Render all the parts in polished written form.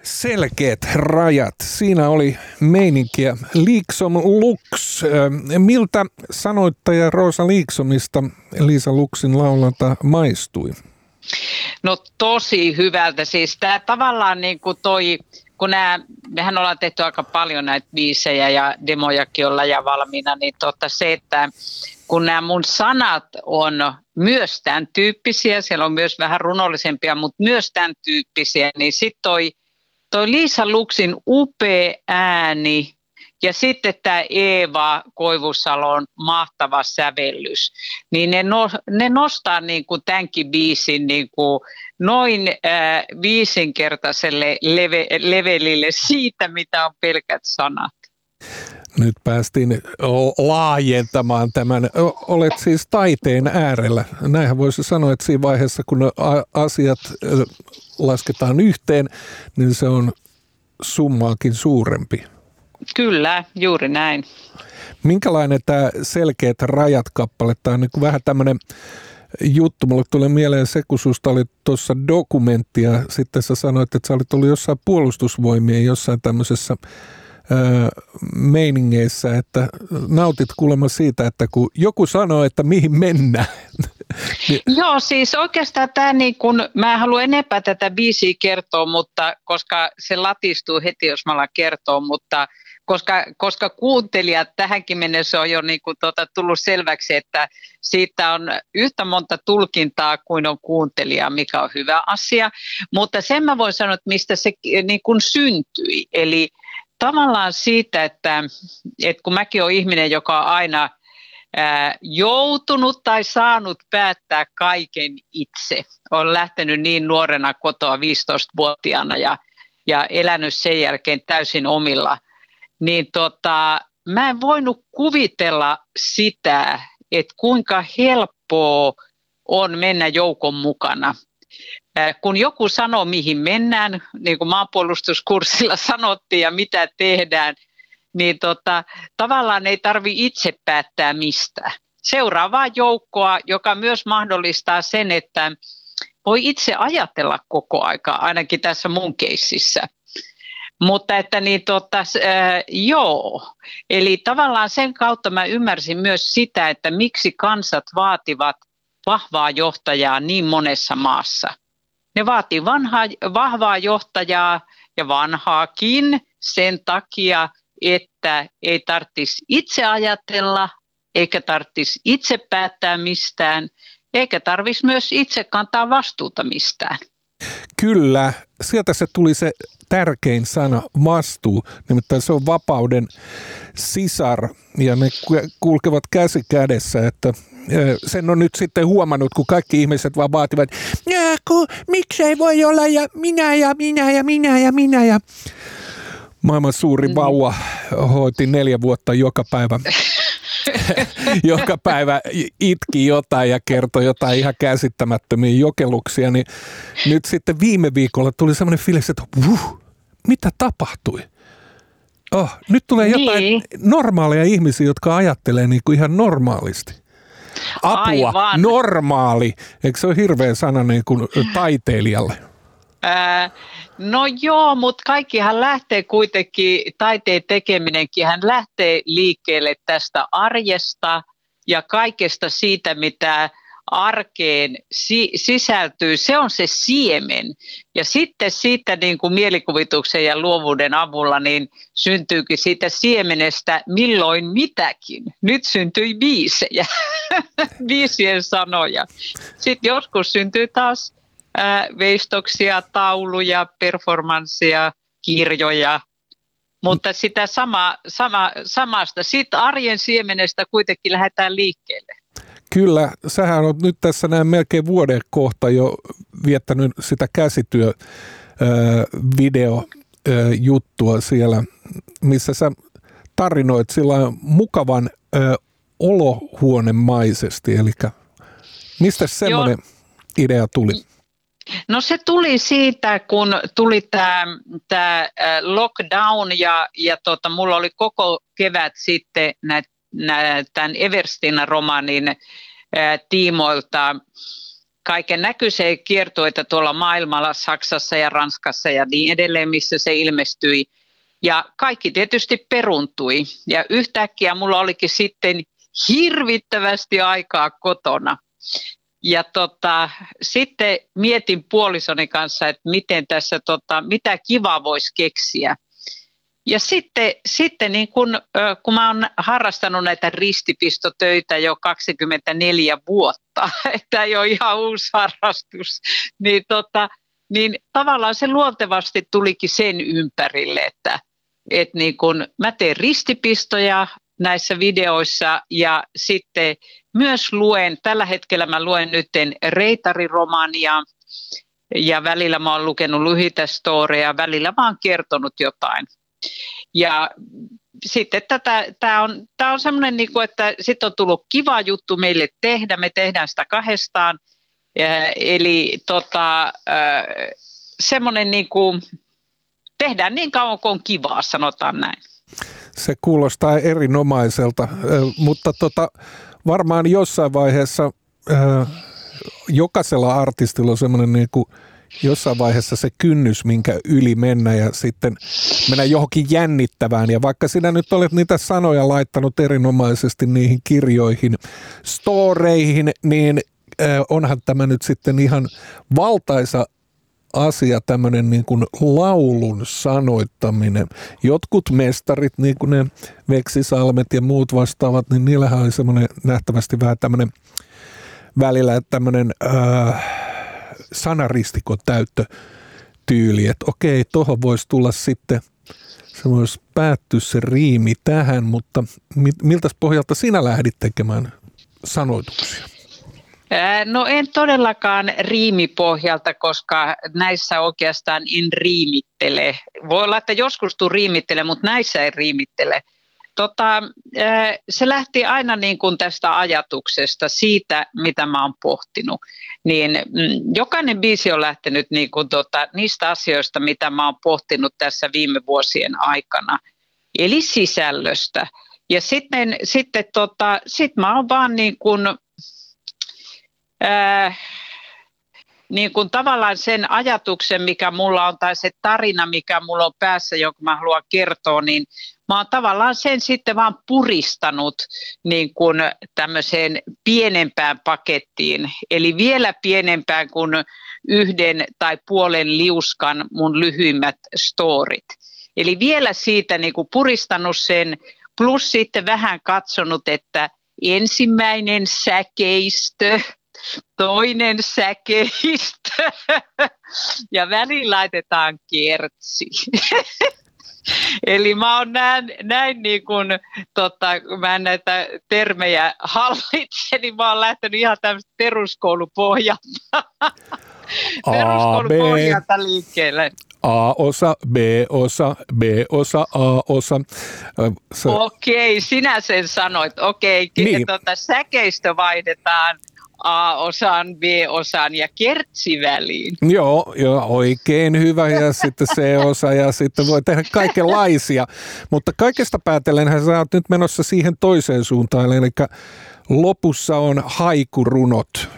Selkeät rajat. Siinä oli meininkiä. Liksom Lux. Miltä sanoittaja Rosa Liksomista Liisa Luxin laulanta maistui? No tosi hyvältä. Siis tämä tavallaan niin kuin kun mehän ollaan tehty aika paljon näitä biisejä ja demojakin on ja valmiina, niin se, että kun nämä mun sanat on myös tämän tyyppisiä, siellä on myös vähän runollisempia, mutta myös tämän tyyppisiä, niin sitten toi Liisa Luxin upea ääni ja sitten tämä Eeva Koivusalon mahtava sävellys, niin ne nostaa niin kuin tämänkin biisin niin kuin noin viisinkertaiselle levelille siitä, mitä on pelkät sanat. Nyt päästiin laajentamaan tämän. Olet siis taiteen äärellä. Näinhän voisi sanoa, että siinä vaiheessa, kun asiat lasketaan yhteen, niin se on summaakin suurempi. Kyllä, juuri näin. Minkälainen tämä Selkeät rajat-kappale? Tämä on niin vähän tämmöinen juttu. Mulle tulee mieleen se, kun susta oli tuossa dokumentti ja sitten sä sanoit, että sä olit ollut jossain puolustusvoimien jossain tämmöisessä meiningeissä, että nautit kuulemma siitä, että kun joku sanoo, että mihin mennään. Joo, siis oikeastaan tämä niin kun, mä en halua enempää tätä biisiä kertoa, mutta koska se latistuu heti, jos mä alan kertoa, mutta koska kuuntelijat tähänkin mennessä on jo niin kuin tullut selväksi, että siitä on yhtä monta tulkintaa kuin on kuuntelija, mikä on hyvä asia, mutta sen mä voin sanoa, että mistä se niin kuin syntyi, eli tavallaan siitä, että kun mäkin olen ihminen, joka on aina joutunut tai saanut päättää kaiken itse. Olen lähtenyt niin nuorena kotoa 15-vuotiaana ja elänyt sen jälkeen täysin omilla. Niin mä en voinut kuvitella sitä, että kuinka helppoa on mennä joukon mukana. Kun joku sanoo, mihin mennään, niin kuin maanpuolustuskurssilla sanottiin ja mitä tehdään, niin tavallaan ei tarvitse itse päättää mistään. Seuraavaa joukkoa, joka myös mahdollistaa sen, että voi itse ajatella koko aika, ainakin tässä mun keississä. Mutta että joo, eli tavallaan sen kautta mä ymmärsin myös sitä, että miksi kansat vaativat vahvaa johtajaa niin monessa maassa. Ne vaatii vahvaa johtajaa ja vanhaakin sen takia, että ei tarvitsisi itse ajatella, eikä tarvitsisi itse päättää mistään, eikä tarvitsisi myös itse kantaa vastuuta mistään. Kyllä, sieltä se tuli se tärkein sana, vastuu, nimittäin se on vapauden sisar ja ne kulkevat käsi kädessä, että sen on nyt sitten huomannut, kun kaikki ihmiset vaan vaativat, miksei voi olla ja minä ja minä ja minä ja minä ja maailman suuri vauva hoiti 4 vuotta joka päivä itki jotain ja kertoi jotain ihan käsittämättömiä jokeluksia, niin nyt sitten viime viikolla tuli semmoinen fiilis, että mitä tapahtui? Nyt tulee jotain normaaleja ihmisiä, jotka ajattelee niin kuin ihan normaalisti. Apua, aivan. Normaali. Eikö se ole hirveä sana niin kuin taiteilijalle? No joo, mutta kaikkihan lähtee kuitenkin, taiteen tekeminenkin, hän lähtee liikkeelle tästä arjesta ja kaikesta siitä, mitä arkeen sisältyy. Se on se siemen. Ja sitten siitä niin kuin mielikuvituksen ja luovuuden avulla niin syntyykin siitä siemenestä milloin mitäkin. Nyt syntyi biisejä, biisien sanoja. Sitten joskus syntyy taas veistoksia, tauluja, performanssia, kirjoja, mutta sitä samasta, siitä arjen siemenestä kuitenkin lähdetään liikkeelle. Kyllä, sähän on nyt tässä näin melkein vuoden kohta jo viettänyt sitä käsityövideojuttua siellä, missä sä tarinoit sillä mukavan olohuonemaisesti, eli mistä semmoinen idea tuli? No se tuli siitä, kun tuli tämä lockdown ja mulla oli koko kevät sitten tämän Everstina-romaanin tiimoilta kaiken näköisiä kiertueita tuolla maailmalla, Saksassa ja Ranskassa ja niin edelleen, missä se ilmestyi. Ja kaikki tietysti peruuntui. Ja yhtäkkiä mulla olikin sitten hirvittävästi aikaa kotona. Ja sitten mietin puolisoni kanssa, että miten tässä, mitä kivaa voisi keksiä. Ja sitten niin kun mä oon harrastanut näitä ristipistotöitä jo 24 vuotta, että ei ole ihan uusi harrastus, niin tavallaan se luontevasti tulikin sen ympärille, että niin kun mä teen ristipistoja näissä videoissa ja sitten myös tällä hetkellä mä luen nyt reitariromania ja välillä mä oon lukenut lyhyitä storeja, välillä mä oon kertonut jotain. Ja sitten tämä on semmoinen, että sitten on tullut kiva juttu meille tehdä, me tehdään sitä kahdestaan, eli semmoinen tehdään niin kauan kuin on kivaa, sanotaan näin. Se kuulostaa erinomaiselta, mutta varmaan jossain vaiheessa jokaisella artistilla on semmoinen jossain vaiheessa se kynnys, minkä yli mennä ja sitten mennä johonkin jännittävään. Ja vaikka sinä nyt olet niitä sanoja laittanut erinomaisesti niihin kirjoihin, storeihin, niin onhan tämä nyt sitten ihan valtaisa asia, tämmöinen niin kuin laulun sanoittaminen. Jotkut mestarit, niin kuin ne Veksisalmet ja muut vastaavat, niin niillähän on semmoinen nähtävästi vähän tämmöinen välillä tämmöinen sanaristikon täyttötyyli, että okei, tuohon voisi tulla sitten, se voisi päättyä se riimi tähän, mutta miltä pohjalta sinä lähdit tekemään sanoituksia? No en todellakaan riimipohjalta, koska näissä oikeastaan en riimittele. Voi olla, että joskus riimittele, mutta näissä en riimittele. Se lähti aina niin kuin tästä ajatuksesta, siitä mitä mä oon pohtinut. Niin jokainen biisi on lähtenyt niin kuin niistä asioista, mitä mä oon pohtinut tässä viime vuosien aikana, eli sisällöstä. Ja sitten mä oon vaan niin kuin tavallaan sen ajatuksen, mikä mulla on, tai se tarina, mikä mulla on päässä, jonka mä haluan kertoa, niin mä oon tavallaan sen sitten vaan puristanut niin kuin tämmöiseen pienempään pakettiin, eli vielä pienempään kuin 1 tai puolen liuskan mun lyhyimmät storit. Eli vielä siitä niin kuin puristanut sen, plus sitten vähän katsonut, että ensimmäinen säkeistö, toinen säkeistö ja väliin laitetaan kertsi. Eli mä oon näin niin kuin, kun mä en näitä termejä hallitse, niin mä oon lähtenyt ihan tämmöistä peruskoulupohjalta. Peruskoulupohjalta liikkeelle. A-osa, B-osa, B-osa, A-osa. Okei, sinä sen sanoit. Okei, niin. Säkeistö vaihdetaan A-osaan, B-osaan ja kertsi väliin. Joo, oikein hyvä ja sitten C-osa ja sitten voi tehdä kaikenlaisia. Mutta kaikesta päätellenhän sä oot nyt menossa siihen toiseen suuntaan, eli lopussa on haikurunot.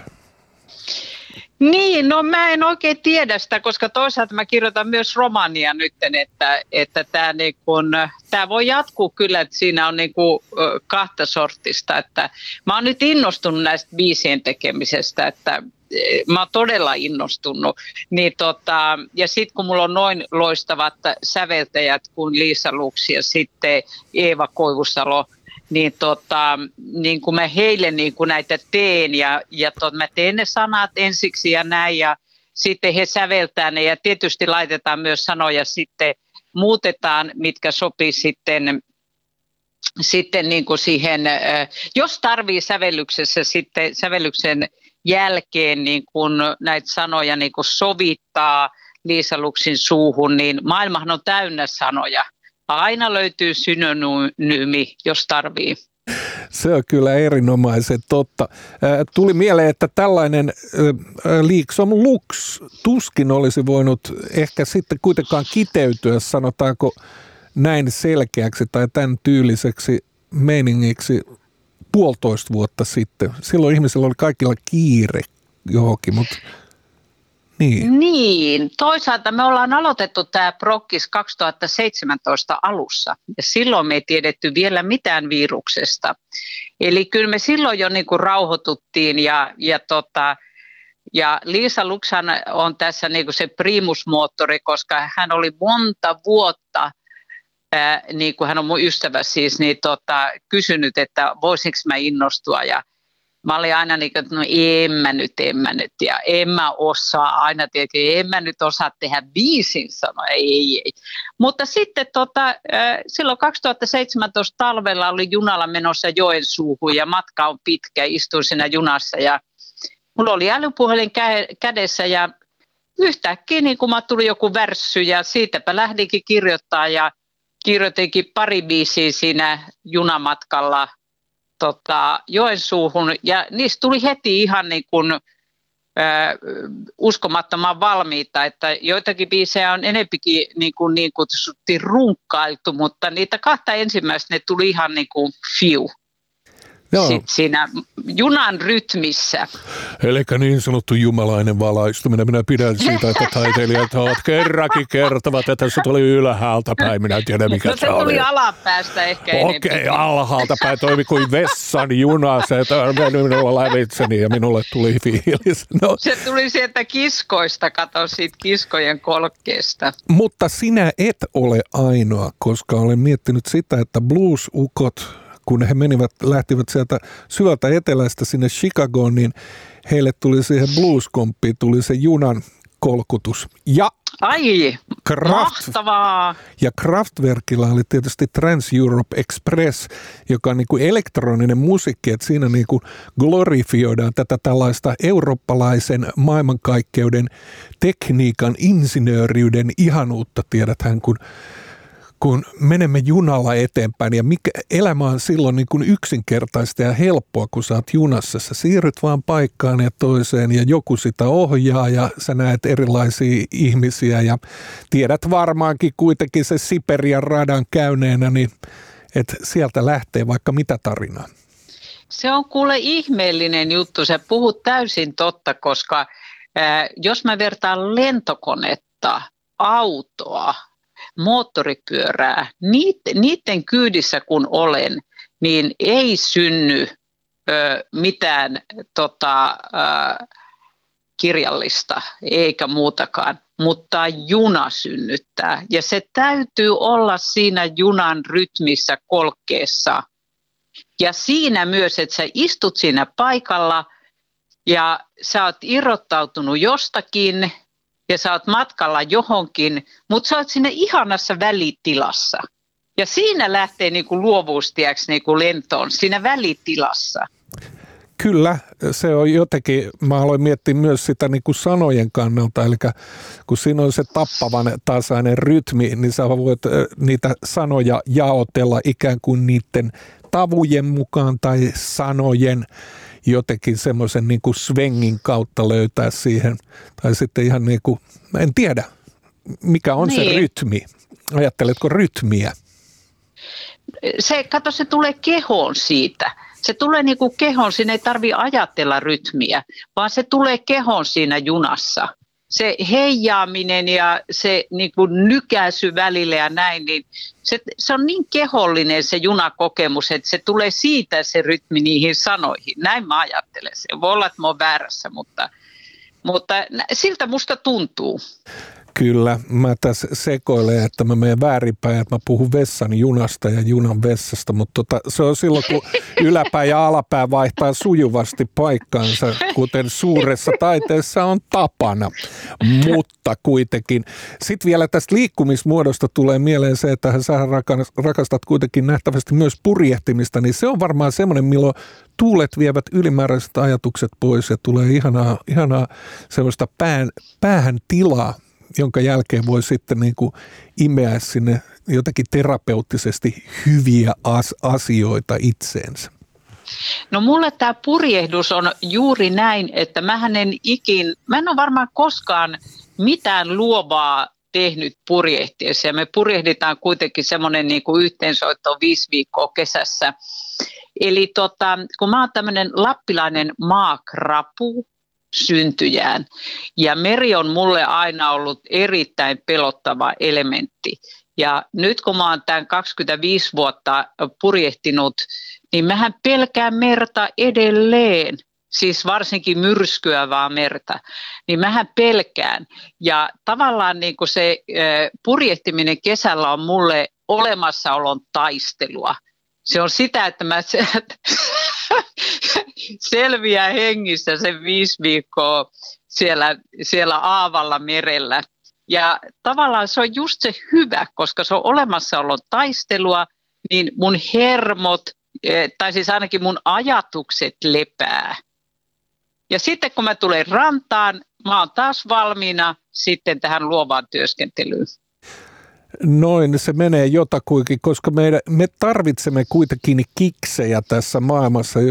Niin, mä en oikein tiedä sitä, koska toisaalta mä kirjoitan myös romania nyt, että tämä voi jatkuu kyllä, että siinä on kahta sortista. Että mä oon nyt innostunut näistä biisien tekemisestä, että mä oon todella innostunut. Niin ja sitten kun mulla on noin loistavat säveltäjät kuin Liisa Lux ja sitten Eeva Koivusalo, niin kun mä heille niin kun näitä teen ja mä teen ne sanat ensiksi ja näin ja sitten he säveltää ne ja tietysti laitetaan myös sanoja sitten muutetaan, mitkä sopii sitten niin kuin siihen, jos tarvii sävellyksessä sitten sävellyksen jälkeen niin kun näitä sanoja niin kun sovittaa Liisa Luxin suuhun, niin maailmahan on täynnä sanoja. Aina löytyy synonyymi, jos tarvii. Se on kyllä erinomaisen totta. Tuli mieleen, että tällainen Liksom Lux tuskin olisi voinut ehkä sitten kuitenkaan kiteytyä, sanotaanko näin selkeäksi tai tämän tyyliseksi meiningiksi 1,5 vuotta sitten. Silloin ihmisillä oli kaikilla kiire johonkin, mutta niin. Niin, toisaalta me ollaan aloitettu tämä prokkis 2017 alussa ja silloin me ei tiedetty vielä mitään viruksesta. Eli kyllä me silloin jo niin kuin rauhoituttiin ja Liisa Luxhan on tässä niin kuin se primusmoottori, koska hän oli monta vuotta, niin kuin hän on mun ystävä siis, niin kysynyt, että voisinko mä innostua ja mä olin aina niin kuin, että no en mä nyt ja en mä osaa aina tietenkin, en mä nyt osaa tehdä biisin sanoa, ei. Mutta sitten silloin 2017 talvella oli junalla menossa Joensuuhun ja matka on pitkä, istuin siinä junassa ja mulla oli älypuhelin kädessä ja yhtäkkiä niin kun tuli joku värssy ja siitäpä lähdinkin kirjoittaa ja kirjoitinkin pari biisiä siinä junamatkalla Joensuuhun ja niistä tuli heti ihan niin kuin uskomattoman valmiita, että joitakin biisejä on enempikin niin kutsutti runkkailtu, mutta niitä kahta ensimmäistä ne tuli ihan niin kuin fiu. Siinä junan rytmissä. Eli niin sanottu jumalainen valaistuminen. Minä pidän siitä, että taiteilijat ovat kerrankin kertovat, että se tuli ylhäältä päin. Minä en tiedä, mikä se oli. Se tuli alapäästä ehkä enemmän. Okei, alhaalta päin toimi kuin vessan juna. Se meni minulla lävitseni ja minulle tuli fiilis. No. Se tuli sieltä kiskoista, kato siitä kiskojen kolkkeesta. Mutta sinä et ole ainoa, koska olen miettinyt sitä, että blues-ukot, kun he lähtivät sieltä syvältä etelästä sinne Chicagoon, niin heille tuli siihen blues-komppiin, tuli se junan kolkutus. Ja mahtavaa! Ja Kraftwerkilla oli tietysti Trans-Europe Express, joka on niin kuin elektroninen musiikki, että siinä niin kuin glorifioidaan tätä tällaista eurooppalaisen maailmankaikkeuden tekniikan, insinööriyden ihanuutta, tiedäthän, kun menemme junalla eteenpäin ja elämä on silloin niin kuin yksinkertaista ja helppoa, kun sä oot junassa. Sä siirryt vaan paikkaan ja toiseen ja joku sitä ohjaa ja sä näet erilaisia ihmisiä ja tiedät varmaankin kuitenkin se Siperian radan käyneenä, niin että sieltä lähtee vaikka mitä tarinaa. Se on kuule ihmeellinen juttu. Sä puhut täysin totta, koska jos mä vertaan lentokonetta, autoa, moottoripyörää, niiden kyydissä kun olen, niin ei synny mitään kirjallista eikä muutakaan, mutta juna synnyttää. Ja se täytyy olla siinä junan rytmissä kolkkeessa. Ja siinä myös, että sä istut siinä paikalla ja sä oot irrottautunut jostakin, ja sä oot matkalla johonkin, mutta sä oot siinä ihanassa välitilassa. Ja siinä lähtee niinku luovuus, niinku lentoon, siinä välitilassa. Kyllä, se on jotenkin, mä aloin miettiä myös sitä niinku sanojen kannalta, eli kun siinä on se tappavan tasainen rytmi, niin sä voit niitä sanoja jaotella ikään kuin niiden tavujen mukaan tai sanojen jotenkin semmoisen niin kuin swengin kautta löytää siihen. Tai sitten ihan niin kuin, en tiedä, mikä on se rytmi. Ajatteletko rytmiä? Se tulee kehoon siitä. Se tulee niin kuin kehoon, siinä ei tarvitse ajatella rytmiä, vaan se tulee kehoon siinä junassa. Se heijaaminen ja se niin kuin nykäisy välillä ja näin, niin se on niin kehollinen se junakokemus, että se tulee siitä se rytmi niihin sanoihin. Näin mä ajattelen. Se voi olla, että mä oon väärässä, mutta siltä musta tuntuu. Kyllä, mä tässä sekoilen, että mä menen väärinpäin, että mä puhun vessan junasta ja junan vessasta, mutta se on silloin, kun yläpää ja alapää vaihtaa sujuvasti paikkaansa, kuten suuressa taiteessa on tapana, mutta kuitenkin. Sitten vielä tästä liikkumismuodosta tulee mieleen se, että sä rakastat kuitenkin nähtävästi myös purjehtimista, niin se on varmaan semmoinen, milloin tuulet vievät ylimääräiset ajatukset pois ja tulee ihanaa semmoista päähän tilaa, jonka jälkeen voi sitten niin kuin imeä sinne jotenkin terapeuttisesti hyviä asioita itseensä. No mulle tämä purjehdus on juuri näin, että mä en ole varmaan koskaan mitään luovaa tehnyt purjehtiessa. Ja me purjehditaan kuitenkin semmoinen niin kuin yhteensoitto 5 viikkoa kesässä. Eli kun mä oon tämmöinen lappilainen maakrapu, syntyjään. Ja meri on mulle aina ollut erittäin pelottava elementti. Ja nyt kun mä oon tämän 25 vuotta purjehtinut, niin mähän pelkään merta edelleen. Siis varsinkin myrskyävää merta, niin mähän pelkään. Ja tavallaan niin kuin se purjehtiminen kesällä on mulle olemassaolon taistelua. Se on sitä, että mä selviän hengissä sen 5 viikkoa siellä aavalla merellä. Ja tavallaan se on just se hyvä, koska se on olemassaolon taistelua, niin mun hermot, tai siis ainakin mun ajatukset lepää. Ja sitten kun mä tulen rantaan, mä oon taas valmiina sitten tähän luovaan työskentelyyn. Noin se menee jotakuinkin, koska me tarvitsemme kuitenkin kiksejä tässä maailmassa,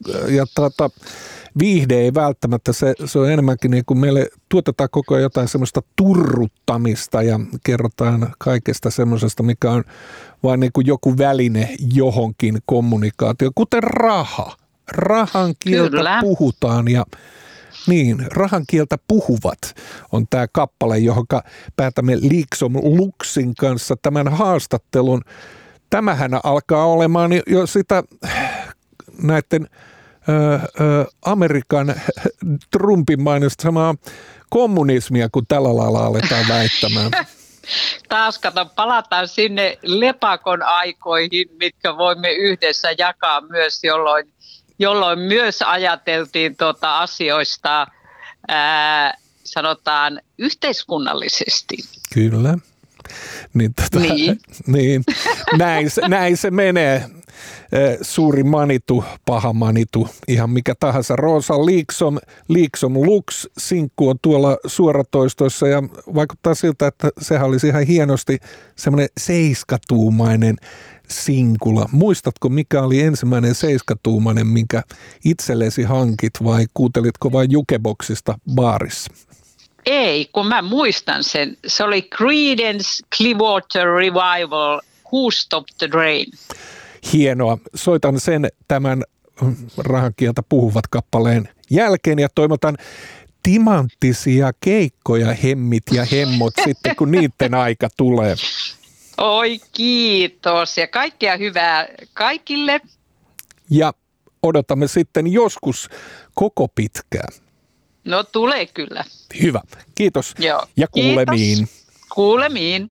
viihde ei välttämättä, se on enemmänkin niin kuin meille tuotetaan koko ajan jotain semmoista turruttamista ja kerrotaan kaikesta semmoisesta, mikä on vain niin kuin joku väline johonkin kommunikaatioon, kuten raha. Rahan kieltä Kyllä. puhutaan ja niin, rahan kieltä puhuvat on tämä kappale, johon päätämme Liksom Luxin kanssa tämän haastattelun. Tämähän alkaa olemaan jo sitä näiden Amerikan Trumpin mainostamaa kommunismia, kun tällä lailla aletaan väittämään. Taas palataan sinne lepakon aikoihin, mitkä voimme yhdessä jakaa myös, jolloin myös ajateltiin asioista, sanotaan, yhteiskunnallisesti. Kyllä. Niin. Näin se menee. Suuri manitu, paha manitu, ihan mikä tahansa. Rosa Liksom Lux-sinkku on tuolla suoratoistoissa ja vaikuttaa siltä, että sehän olisi ihan hienosti semmoinen 7-tuumainen sinkula. Muistatko, mikä oli ensimmäinen 7-tuumainen, minkä itsellesi hankit vai kuuntelitko vain Jukeboxista baarissa? Ei, kun mä muistan sen. Se oli Creedence Clearwater Revival, Who Stopped the Rain. Hienoa. Soitan sen tämän rahankieltä puhuvat kappaleen jälkeen ja toivotan timanttisia keikkoja hemmit ja hemmot sitten, kun niiden aika tulee. Oi kiitos ja kaikkea hyvää kaikille. Ja odotamme sitten joskus koko pitkään. No tulee kyllä. Hyvä. Kiitos Joo. ja kuulemiin. Kiitos. Kuulemiin.